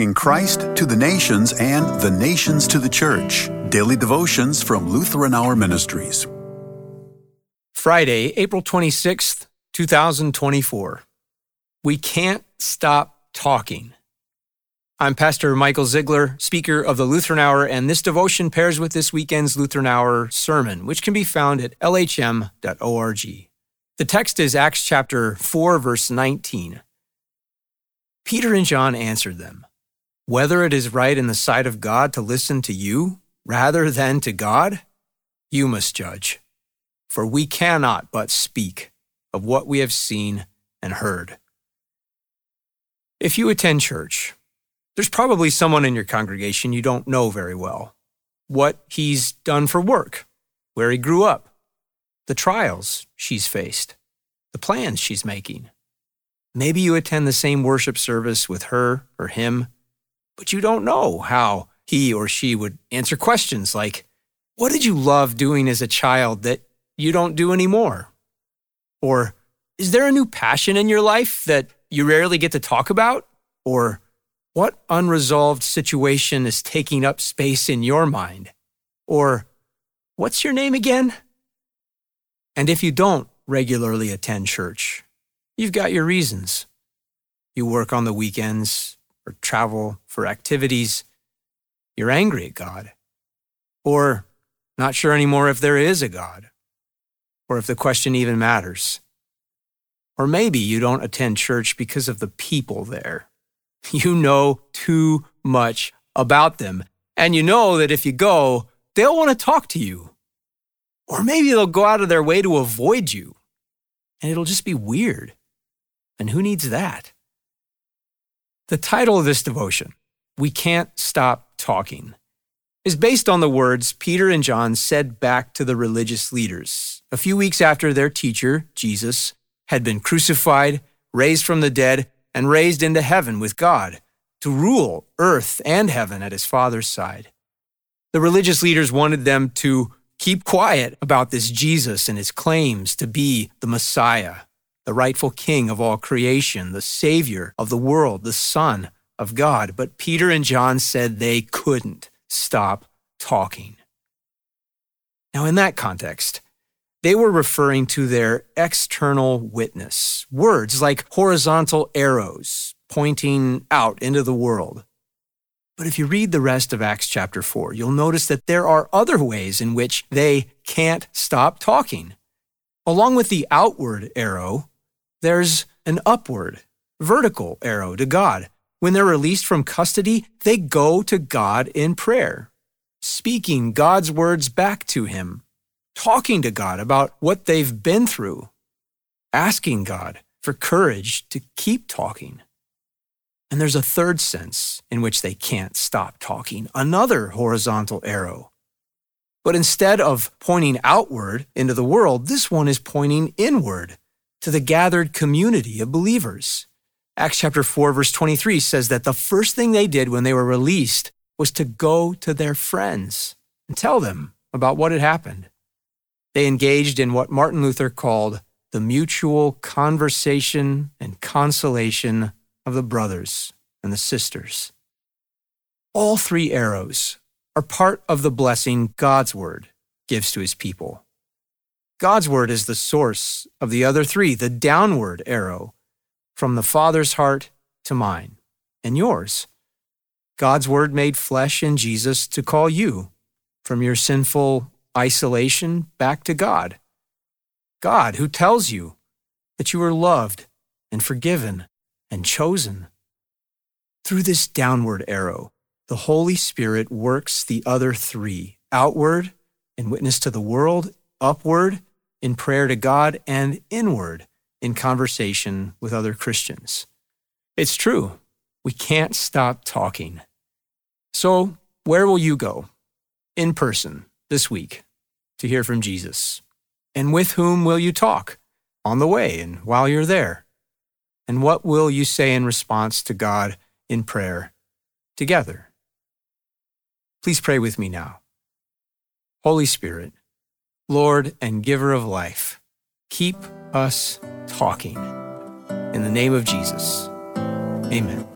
bringing Christ to the nations and the nations to the church. Daily devotions from Lutheran Hour Ministries. Friday, April 26th, 2024. We can't stop talking. I'm Pastor Michael Ziegler, speaker of the Lutheran Hour, and this devotion pairs with this weekend's Lutheran Hour sermon, which can be found at lhm.org. The text is Acts chapter 4, verse 19. Peter and John answered them, "Whether it is right in the sight of God to listen to you rather than to God, you must judge. For we cannot but speak of what we have seen and heard." If you attend church, there's probably someone in your congregation you don't know very well. What he's done for work, where he grew up, the trials she's faced, the plans she's making. Maybe you attend the same worship service with her or him, but you don't know how he or she would answer questions like, "What did you love doing as a child that you don't do anymore?" Or, "Is there a new passion in your life that you rarely get to talk about?" Or, "What unresolved situation is taking up space in your mind?" Or, "What's your name again?" And if you don't regularly attend church, you've got your reasons. You work on the weekends or travel for activities. You're angry at God. Or not sure anymore if there is a God, or if the question even matters. Or maybe you don't attend church because of the people there. You know too much about them, and you know that if you go, they'll want to talk to you. Or maybe they'll go out of their way to avoid you, and it'll just be weird. And who needs that? The title of this devotion, "We Can't Stop Talking," is based on the words Peter and John said back to the religious leaders a few weeks after their teacher, Jesus, had been crucified, raised from the dead, and raised into heaven with God to rule earth and heaven at his Father's side. The religious leaders wanted them to keep quiet about this Jesus and his claims to be the Messiah, the rightful king of all creation, the Savior of the world, the Son of God. But Peter and John said they couldn't stop talking. Now, in that context, they were referring to their external witness, words like horizontal arrows pointing out into the world. But if you read the rest of Acts chapter 4, you'll notice that there are other ways in which they can't stop talking. Along with the outward arrow, there's an upward, vertical arrow to God. When they're released from custody, they go to God in prayer, speaking God's words back to him, talking to God about what they've been through, asking God for courage to keep talking. And there's a third sense in which they can't stop talking, another horizontal arrow. But instead of pointing outward into the world, this one is pointing inward to the gathered community of believers. Acts chapter 4, verse 23 says that the first thing they did when they were released was to go to their friends and tell them about what had happened. They engaged in what Martin Luther called the mutual conversation and consolation of the brothers and the sisters. All three arrows are part of the blessing God's word gives to his people. God's word is the source of the other three, the downward arrow, from the Father's heart to mine and yours. God's word made flesh in Jesus to call you from your sinful isolation back to God. God who tells you that you are loved and forgiven and chosen. Through this downward arrow, the Holy Spirit works the other three, outward in witness to the world, upward in prayer to God, and inward in conversation with other Christians. It's true, we can't stop talking. So, where will you go in person this week to hear from Jesus? And with whom will you talk on the way and while you're there? And what will you say in response to God in prayer together? Please pray with me now. Holy Spirit, Lord and giver of life, keep us talking. In the name of Jesus, amen.